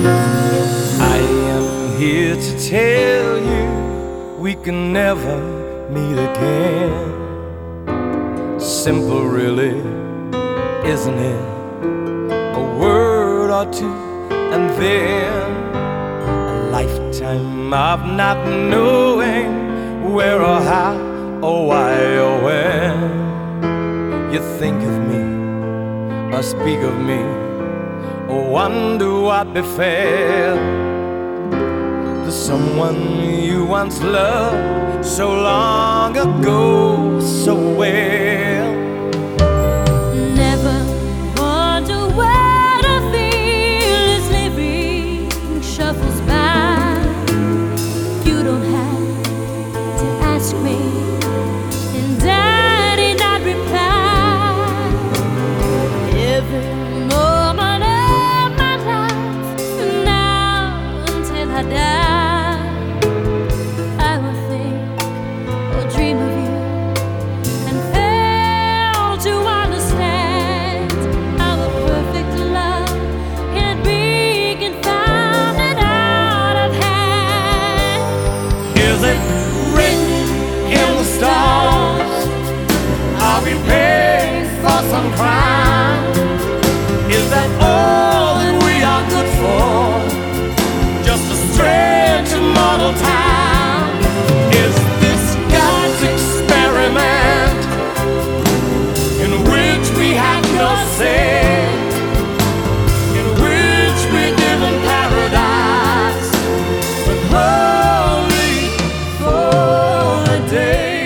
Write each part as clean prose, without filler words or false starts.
I am here to tell you we can never meet again. Simple, really, isn't it? A word or two, and then a lifetime of not knowing where or how or why or when. You think of me or speak of me or wonder what befell to someone you once loved so long ago so well. Never wonder where the fearless living shuffles by. You don't have to ask me, and I did not reply. Every moment of my life, from now until I die, I will think or dream of you and fail to understand our perfect love can't be confounded out of hand. Is it written in the stars? Are we paid for some crime? Is that all that we are good for? Just a strange mortal time? Is this God's experiment in which we have no say, in which we're given paradise but only for a day?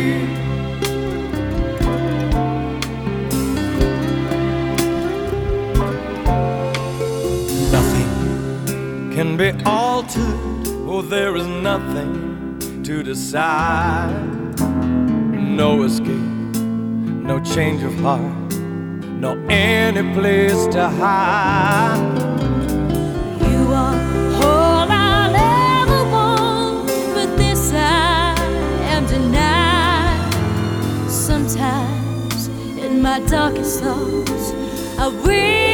Nothing can be altered, oh, there is nothing to decide. No escape, no change of heart, no any place to hide. You are all I'll ever want, but this I am denied. Sometimes in my darkest thoughts I wish